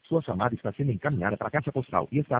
Sua chamada está sendo encaminhada para a caixa postal e está